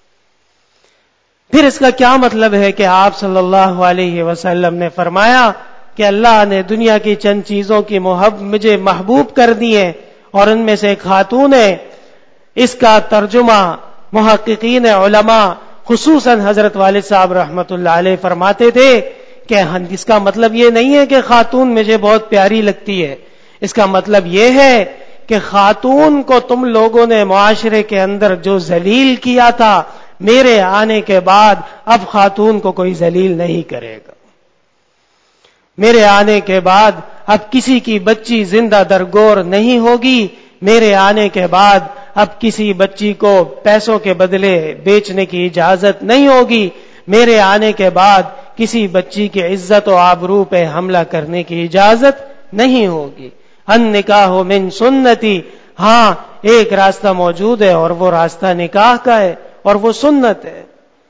پھر اس کا کیا مطلب ہے کہ آپ صلی اللہ علیہ وسلم نے فرمایا کہ اللہ نے دنیا کی چند چیزوں کی مجھے محبوب کر دی ہے، اور ان میں سے ایک خاتون ہے۔ اس کا ترجمہ محققین علماء خصوصاً حضرت والد صاحب رحمت اللہ علیہ فرماتے تھے کہ اس کا مطلب یہ نہیں ہے کہ خاتون مجھے بہت پیاری لگتی ہے، اس کا مطلب یہ ہے کہ خاتون کو تم لوگوں نے معاشرے کے اندر جو ذلیل کیا تھا، میرے آنے کے بعد اب خاتون کو کوئی ذلیل نہیں کرے گا۔ میرے آنے کے بعد اب کسی کی بچی زندہ درگور نہیں ہوگی، میرے آنے کے بعد اب کسی بچی کو پیسوں کے بدلے بیچنے کی اجازت نہیں ہوگی، میرے آنے کے بعد کسی بچی کی عزت و آبرو پہ حملہ کرنے کی اجازت نہیں ہوگی۔ النکاح من سنتی، ہاں ایک راستہ موجود ہے اور وہ راستہ نکاح کا ہے اور وہ سنت ہے۔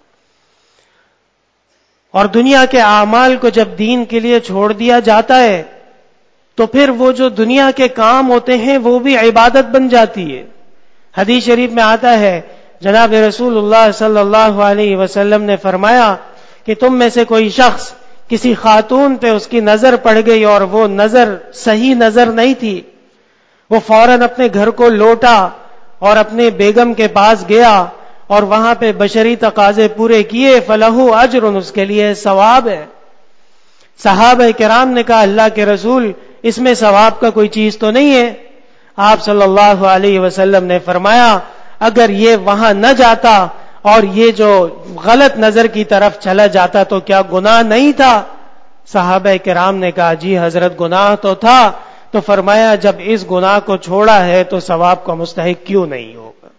اور دنیا کے اعمال کو جب دین کے لیے چھوڑ دیا جاتا ہے تو پھر وہ جو دنیا کے کام ہوتے ہیں وہ بھی عبادت بن جاتی ہے۔ حدیث شریف میں آتا ہے، جناب رسول اللہ صلی اللہ علیہ وسلم نے فرمایا کہ تم میں سے کوئی شخص کسی خاتون پہ اس کی نظر پڑ گئی اور وہ نظر صحیح نظر نہیں تھی، وہ فوراً اپنے گھر کو لوٹا اور اپنے بیگم کے پاس گیا اور وہاں پہ بشری تقاضے پورے کیے، فلہ اجر، اس کے لیے ثواب ہے۔ صحابہ کرام نے کہا اللہ کے رسول اس میں ثواب کا کوئی چیز تو نہیں ہے؟ آپ صلی اللہ علیہ وسلم نے فرمایا اگر یہ وہاں نہ جاتا اور یہ جو غلط نظر کی طرف چلا جاتا تو کیا گناہ نہیں تھا؟ صحابہ کرام نے کہا جی حضرت گناہ تو تھا۔ تو فرمایا جب اس گناہ کو چھوڑا ہے تو ثواب کا مستحق کیوں نہیں ہوگا؟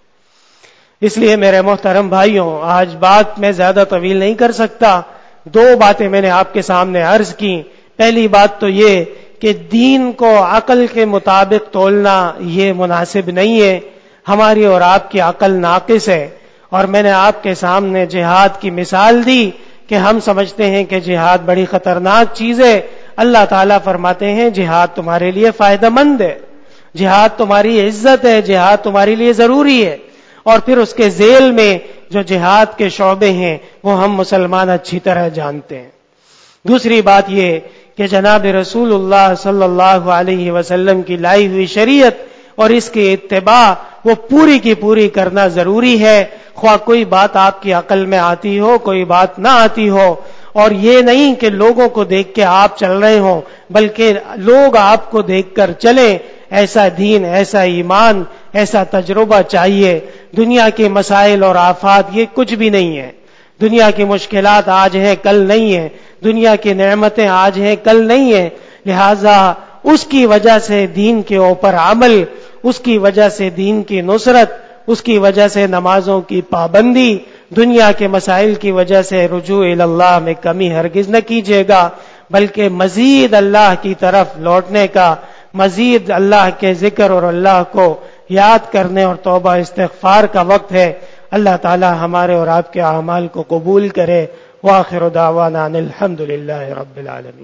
اس لیے میرے محترم بھائیوں، آج بات میں زیادہ طویل نہیں کر سکتا، دو باتیں میں نے آپ کے سامنے عرض کی۔ پہلی بات تو یہ کہ دین کو عقل کے مطابق تولنا یہ مناسب نہیں ہے، ہماری اور آپ کی عقل ناقص ہے، اور میں نے آپ کے سامنے جہاد کی مثال دی کہ ہم سمجھتے ہیں کہ جہاد بڑی خطرناک چیز ہے۔ اللہ تعالیٰ فرماتے ہیں جہاد تمہارے لیے فائدہ مند ہے، جہاد تمہاری عزت ہے، جہاد تمہارے لیے ضروری ہے، اور پھر اس کے ذیل میں جو جہاد کے شعبے ہیں وہ ہم مسلمان اچھی طرح جانتے ہیں۔ دوسری بات یہ کہ جناب رسول اللہ صلی اللہ علیہ وسلم کی لائی ہوئی شریعت اور اس کی اتباع وہ پوری کی پوری کرنا ضروری ہے، خواہ کوئی بات آپ کی عقل میں آتی ہو، کوئی بات نہ آتی ہو، اور یہ نہیں کہ لوگوں کو دیکھ کے آپ چل رہے ہوں بلکہ لوگ آپ کو دیکھ کر چلیں۔ ایسا دین، ایسا ایمان، ایسا تجربہ چاہیے۔ دنیا کے مسائل اور آفات یہ کچھ بھی نہیں ہے، دنیا کی مشکلات آج ہیں کل نہیں ہیں، دنیا کی نعمتیں آج ہیں کل نہیں ہیں، لہذا اس کی وجہ سے دین کے اوپر عمل، اس کی وجہ سے دین کی نصرت، اس کی وجہ سے نمازوں کی پابندی، دنیا کے مسائل کی وجہ سے رجوع اللہ میں کمی ہرگز نہ کیجیے گا، بلکہ مزید اللہ کی طرف لوٹنے کا، مزید اللہ کے ذکر اور اللہ کو یاد کرنے اور توبہ استغفار کا وقت ہے۔ اللہ تعالی ہمارے اور آپ کے اعمال کو قبول کرے۔ وآخر دعوانا ان الحمد للہ رب العالمین۔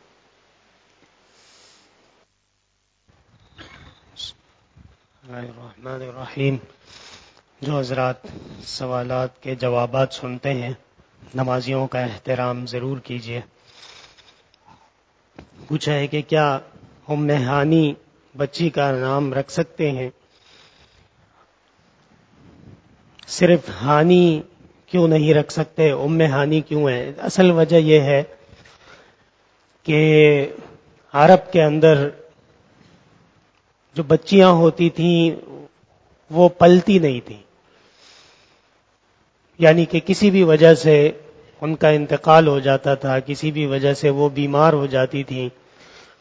الرحمن الرحیم۔ جو حضرات سوالات کے جوابات سنتے ہیں نمازیوں کا احترام ضرور کیجیے۔ پوچھا ہے کہ کیا ام ہانی بچی کا نام رکھ سکتے ہیں؟ صرف ہانی کیوں نہیں رکھ سکتے، ام ہانی کیوں ہے؟ اصل وجہ یہ ہے کہ عرب کے اندر جو بچیاں ہوتی تھیں وہ پلتی نہیں تھیں، یعنی کہ کسی بھی وجہ سے ان کا انتقال ہو جاتا تھا، کسی بھی وجہ سے وہ بیمار ہو جاتی تھیں،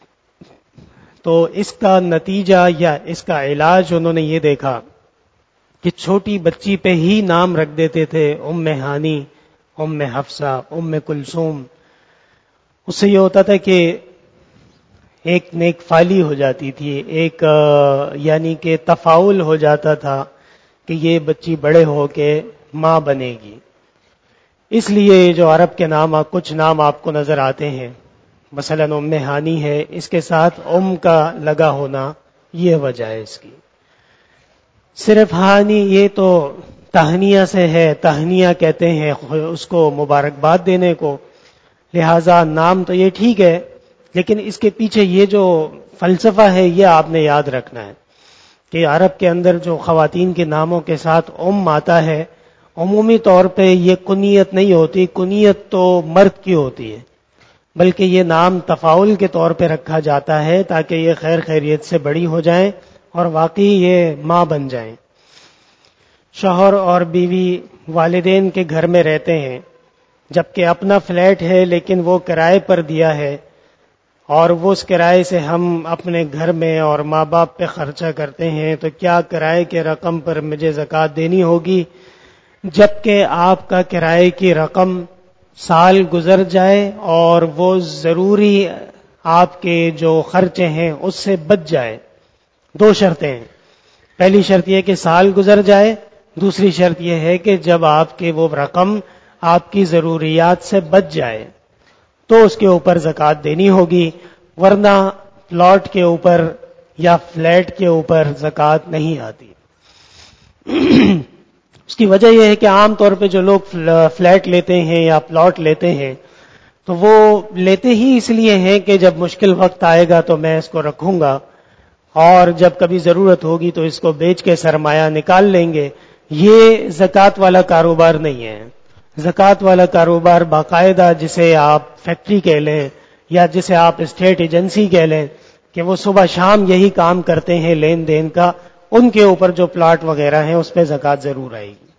تو اس کا نتیجہ یا اس کا علاج انہوں نے یہ دیکھا کہ چھوٹی بچی پہ ہی نام رکھ دیتے تھے، ام ہانی، ام حفصہ، ام کلثوم. اس سے یہ ہوتا تھا کہ ایک نیک فالی ہو جاتی تھی، ایک یعنی کہ تفاعل ہو جاتا تھا کہ یہ بچی بڑے ہو کے ماں بنے گی. اس لیے جو عرب کے نام کچھ نام آپ کو نظر آتے ہیں، مثلا ام ہانی ہے، اس کے ساتھ ام کا لگا ہونا یہ وجہ ہے اس کی. صرف ہانی یہ تو تہنیہ سے ہے، تہنیہ کہتے ہیں اس کو مبارکباد دینے کو، لہذا نام تو یہ ٹھیک ہے، لیکن اس کے پیچھے یہ جو فلسفہ ہے یہ آپ نے یاد رکھنا ہے کہ عرب کے اندر جو خواتین کے ناموں کے ساتھ ام آتا ہے، عمومی طور پہ یہ کنیت نہیں ہوتی، کنیت تو مرد کی ہوتی ہے، بلکہ یہ نام تفاعل کے طور پہ رکھا جاتا ہے تاکہ یہ خیر خیریت سے بڑی ہو جائیں اور واقعی یہ ماں بن جائیں. شوہر اور بیوی والدین کے گھر میں رہتے ہیں، جبکہ اپنا فلیٹ ہے لیکن وہ کرائے پر دیا ہے، اور وہ اس کرائے سے ہم اپنے گھر میں اور ماں باپ پہ خرچہ کرتے ہیں، تو کیا کرائے کے رقم پر مجھے زکوٰۃ دینی ہوگی؟ جبکہ آپ کا کرائے کی رقم سال گزر جائے اور وہ ضروری آپ کے جو خرچے ہیں اس سے بچ جائے. دو شرطیں ہیں، پہلی شرط یہ کہ سال گزر جائے، دوسری شرط یہ ہے کہ جب آپ کے وہ رقم آپ کی ضروریات سے بچ جائے تو اس کے اوپر زکوٰۃ دینی ہوگی، ورنہ پلاٹ کے اوپر یا فلیٹ کے اوپر زکوٰۃ نہیں آتی. اس کی وجہ یہ ہے کہ عام طور پہ جو لوگ فلیٹ لیتے ہیں یا پلاٹ لیتے ہیں تو وہ لیتے ہی اس لیے ہیں کہ جب مشکل وقت آئے گا تو میں اس کو رکھوں گا، اور جب کبھی ضرورت ہوگی تو اس کو بیچ کے سرمایہ نکال لیں گے. یہ زکوٰۃ والا کاروبار نہیں ہے. زکوٰۃ والا کاروبار باقاعدہ جسے آپ فیکٹری کہہ لیں یا جسے آپ اسٹیٹ ایجنسی کہہ لیں کہ وہ صبح شام یہی کام کرتے ہیں لین دین کا، ان کے اوپر جو پلاٹ وغیرہ ہیں اس پہ زکوٰۃ ضرور آئے گی.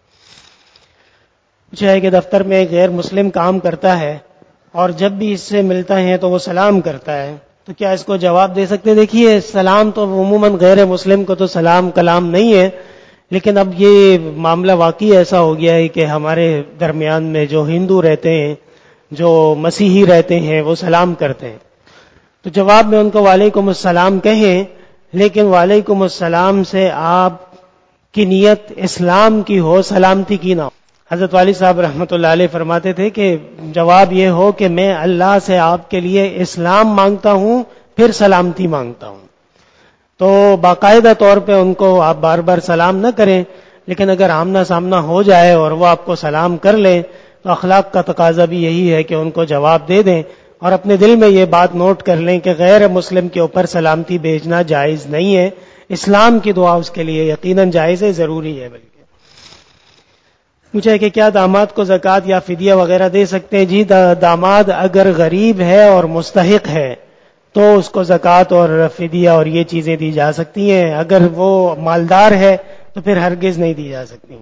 پوچھا ہے کہ دفتر میں ایک غیر مسلم کام کرتا ہے اور جب بھی اس سے ملتا ہے تو وہ سلام کرتا ہے، تو کیا اس کو جواب دے سکتے؟ دیکھیے سلام تو عموماً غیر مسلم کو تو سلام کلام نہیں ہے، لیکن اب یہ معاملہ واقعی ایسا ہو گیا ہے کہ ہمارے درمیان میں جو ہندو رہتے ہیں، جو مسیحی رہتے ہیں، وہ سلام کرتے ہیں، تو جواب میں ان کو وعلیکم السلام کہیں، لیکن وعلیکم السلام سے آپ کی نیت اسلام کی ہو، سلامتی کی نہ ہو. حضرت والی صاحب رحمۃ اللہ علیہ فرماتے تھے کہ جواب یہ ہو کہ میں اللہ سے آپ کے لیے اسلام مانگتا ہوں پھر سلامتی مانگتا ہوں، تو باقاعدہ طور پہ ان کو آپ بار بار سلام نہ کریں، لیکن اگر آمنا سامنا ہو جائے اور وہ آپ کو سلام کر لیں تو اخلاق کا تقاضا بھی یہی ہے کہ ان کو جواب دے دیں، اور اپنے دل میں یہ بات نوٹ کر لیں کہ غیر مسلم کے اوپر سلامتی بھیجنا جائز نہیں ہے. اسلام کی دعا اس کے لیے یقیناً جائز ہے، ضروری ہے. بلکہ پوچھا ہے کہ کیا داماد کو زکوٰۃ یا فدیہ وغیرہ دے سکتے ہیں؟ جی، داماد اگر غریب ہے اور مستحق ہے تو اس کو زکوٰۃ اور فدیہ اور یہ چیزیں دی جا سکتی ہیں، اگر وہ مالدار ہے تو پھر ہرگز نہیں دی جا سکتی.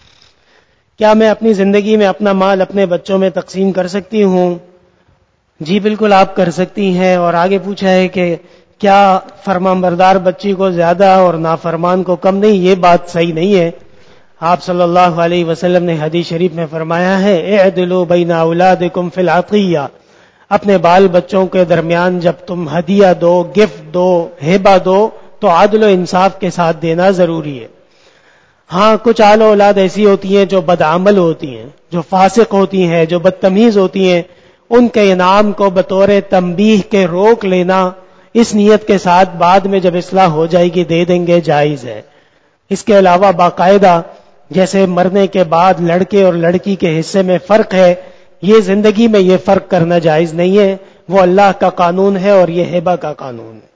کیا میں اپنی زندگی میں اپنا مال اپنے بچوں میں تقسیم کر سکتی ہوں؟ جی بالکل آپ کر سکتی ہیں. اور آگے پوچھا ہے کہ کیا فرمان بردار بچی کو زیادہ اور نافرمان کو کم؟ نہیں، یہ بات صحیح نہیں ہے. آپ صلی اللہ علیہ وسلم نے حدیث شریف میں فرمایا ہے اعدلوا بین اولادکم فی العطیہ، اپنے بال بچوں کے درمیان جب تم ہدیہ دو، گفٹ دو، ہبہ دو تو عدل و انصاف کے ساتھ دینا ضروری ہے. ہاں کچھ آل اولاد ایسی ہوتی ہیں جو بدعمل ہوتی ہیں، جو فاسق ہوتی ہیں، جو بدتمیز ہوتی ہیں، ان کے انعام کو بطور تنبیہ کے روک لینا اس نیت کے ساتھ بعد میں جب اصلاح ہو جائے گی دے دیں گے، جائز ہے. اس کے علاوہ باقاعدہ جیسے مرنے کے بعد لڑکے اور لڑکی کے حصے میں فرق ہے، یہ زندگی میں یہ فرق کرنا جائز نہیں ہے. وہ اللہ کا قانون ہے اور یہ ہبہ کا قانون ہے.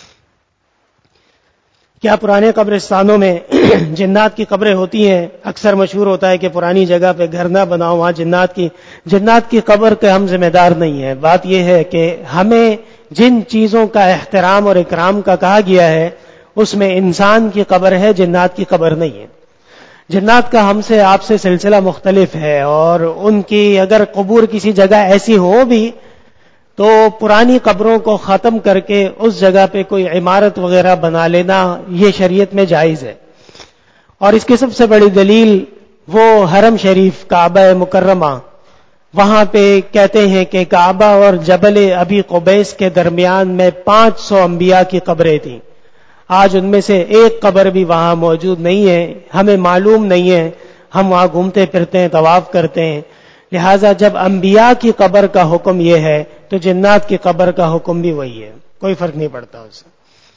کیا پرانے قبرستانوں میں جنات کی قبریں ہوتی ہیں؟ اکثر مشہور ہوتا ہے کہ پرانی جگہ پہ گھر نہ بناؤ، وہاں جنات کی قبر کے ہم ذمہ دار نہیں ہیں. بات یہ ہے کہ ہمیں جن چیزوں کا احترام اور اکرام کا کہا گیا ہے اس میں انسان کی قبر ہے، جنات کی قبر نہیں ہے. جنات کا ہم سے آپ سے سلسلہ مختلف ہے، اور ان کی اگر قبور کسی جگہ ایسی ہو بھی تو پرانی قبروں کو ختم کر کے اس جگہ پہ کوئی عمارت وغیرہ بنا لینا یہ شریعت میں جائز ہے. اور اس کی سب سے بڑی دلیل وہ حرم شریف کعبہ مکرمہ، وہاں پہ کہتے ہیں کہ کعبہ اور جبل ابی قبیس کے درمیان میں 500 انبیاء کی قبریں تھیں. آج ان میں سے ایک قبر بھی وہاں موجود نہیں ہے، ہمیں معلوم نہیں ہے، ہم وہاں گھومتے پھرتے ہیں، طواف کرتے ہیں. لہذا جب انبیاء کی قبر کا حکم یہ ہے تو جنات کی قبر کا حکم بھی وہی ہے، کوئی فرق نہیں پڑتا اس سے.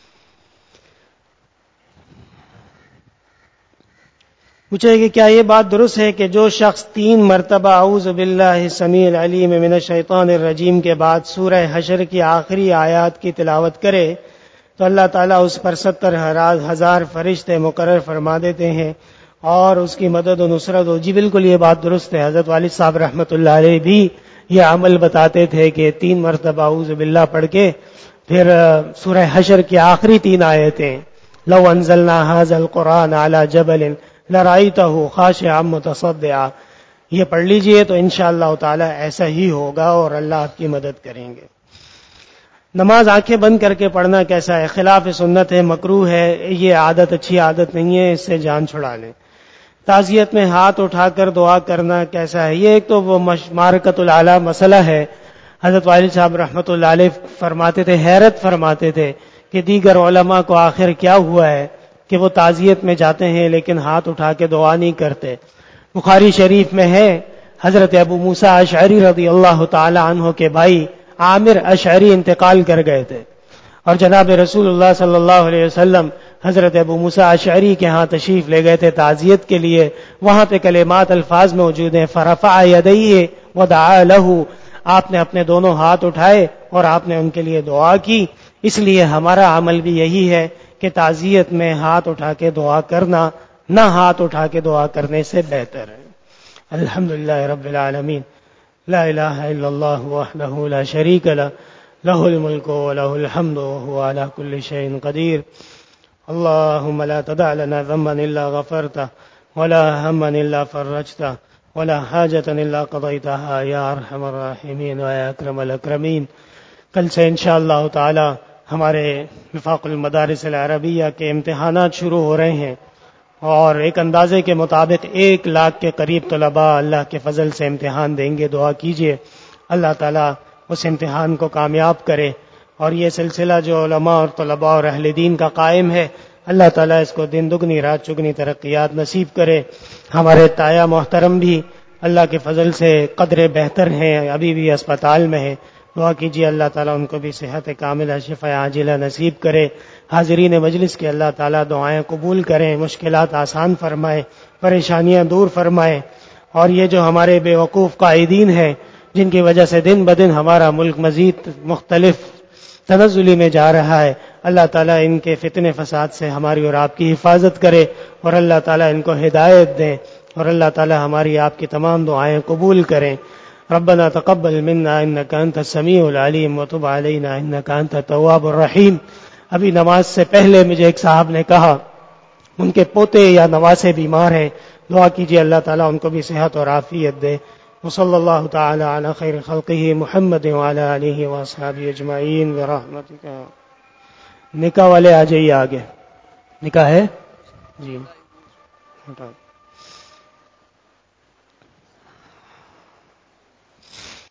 پوچھے کہ کیا یہ بات درست ہے کہ جو شخص 3 مرتبہ اعوذ باللہ السمیع العلیم من الشیطان الرجیم کے بعد سورہ حشر کی آخری آیات کی تلاوت کرے تو اللہ تعالیٰ اس پر 70,000 فرشتے مقرر فرما دیتے ہیں اور اس کی مدد و نصرت ہو؟ جی بالکل یہ بات درست ہے. حضرت والد صاحب رحمۃ اللہ علیہ بھی یہ عمل بتاتے تھے کہ 3 مرتبہ اعوذ باللہ پڑھ کے پھر سورہ حشر کی آخری 3 آیتیں لو انزلنا هذا القرآن على جبل لرأيته خاشعا متصدعا، یہ پڑھ لیجئے تو انشاءاللہ تعالی ایسا ہی ہوگا اور اللہ آپ کی مدد کریں گے. نماز آنکھیں بند کر کے پڑھنا کیسا ہے؟ خلاف سنت ہے، مکروہ ہے، یہ عادت اچھی عادت نہیں ہے، اس سے جان چھڑا لیں. تعزیت میں ہاتھ اٹھا کر دعا کرنا کیسا ہے؟ یہ ایک تو وہ معرکۃ الاعلی مسئلہ ہے. حضرت والد صاحب رحمۃ اللہ علیہ فرماتے تھے، حیرت فرماتے تھے کہ دیگر علماء کو آخر کیا ہوا ہے کہ وہ تعزیت میں جاتے ہیں لیکن ہاتھ اٹھا کے دعا نہیں کرتے. بخاری شریف میں ہے حضرت ابو موسیٰ اشعری رضی اللہ تعالی عنہ کے بھائی عامر اشعری انتقال کر گئے تھے اور جناب رسول اللہ صلی اللہ علیہ وسلم حضرت ابو موسیٰ اشعری کے ہاں تشریف لے گئے تھے تعزیت کے لیے. وہاں پہ کلمات الفاظ موجود ہیں، فرفع یدیہ ودعا لہ، آپ نے اپنے دونوں ہاتھ اٹھائے اور آپ نے ان کے لیے دعا کی. اس لیے ہمارا عمل بھی یہی ہے کہ تعزیت میں ہاتھ اٹھا کے دعا کرنا نہ ہاتھ اٹھا کے دعا کرنے سے بہتر ہے. الحمدللہ رب العالمین، لا الہ الا اللہ وحدہ لا شریک لہ، لہ الملک ولہ الحمد وہو علی کل شیء قدیر. اللہم لا تدع لنا ذنبا الا غفرتہ ولا ہما الا فرجتہ ولا حاجة الا قضیتہا یا ارحم الراحمین ویا اکرم الاکرمین. کل سے انشاءاللہ تعالی ہمارے وفاق المدارس العربیہ کے امتحانات شروع ہو رہے ہیں اور ایک اندازے کے مطابق 1 لاکھ کے قریب طلباء اللہ کے فضل سے امتحان دیں گے. دعا کیجئے اللہ تعالیٰ اس امتحان کو کامیاب کرے اور یہ سلسلہ جو علماء اور طلباء اور اہل دین کا قائم ہے اللہ تعالیٰ اس کو دن دگنی رات چگنی ترقیات نصیب کرے. ہمارے تایا محترم بھی اللہ کے فضل سے قدر بہتر ہیں، ابھی بھی اسپتال میں ہیں. دعا کیجیے اللہ تعالیٰ ان کو بھی صحت کاملہ شفا عاجلہ نصیب کرے. حاضرین مجلس کے اللہ تعالیٰ دعائیں قبول کریں، مشکلات آسان فرمائے، پریشانیاں دور فرمائے. اور یہ جو ہمارے بے وقوف قائدین ہیں جن کی وجہ سے دن بدن ہمارا ملک مزید مختلف تنزلی میں جا رہا ہے، اللہ تعالیٰ ان کے فتنے فساد سے ہماری اور آپ کی حفاظت کرے اور اللہ تعالیٰ ان کو ہدایت دے اور اللہ تعالیٰ ہماری آپ کی تمام دعائیں قبول کریں. ربنا تقبل منا انك انت السميع العليم وتب علينا انك انت التواب الرحيم. ابھی نماز سے پہلے مجھے ایک صاحب نے کہا ان کے پوتے یا نواسے بیمار ہیں، دعا کیجیے اللہ تعالیٰ ان کو بھی صحت اور عافیت دے. وصلی اللہ تعالی علی خیر خلقہ محمد وعلی آلہ واصحابہ اجمعین برحمتک. نکاح والے آ جائیے آگے. نکاح ہے جی.